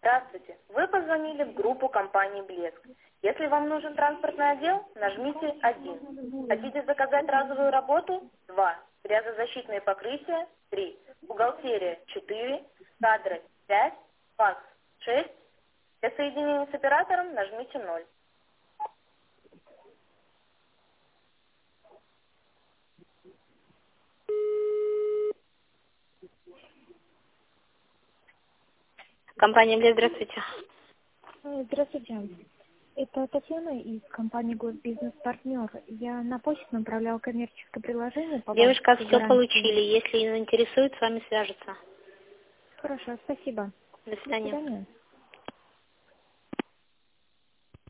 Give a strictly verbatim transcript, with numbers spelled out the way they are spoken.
Здравствуйте. Вы позвонили в группу компании «Блеск». Если вам нужен транспортный отдел, нажмите один. Хотите заказать разовую работу? два. Грязозащитные покрытия? три. Бухгалтерия? четыре. Кадры? пять. Факс? шесть. Для соединения с оператором нажмите ноль. Компания «Блеск», здравствуйте. Здравствуйте. Это Татьяна из компании «Госбизнес-партнер». Я на почту направляла коммерческое предложение по Девушка, вам. все получили. Если интересует, с вами свяжется. Хорошо, спасибо. До До свидания. свидания.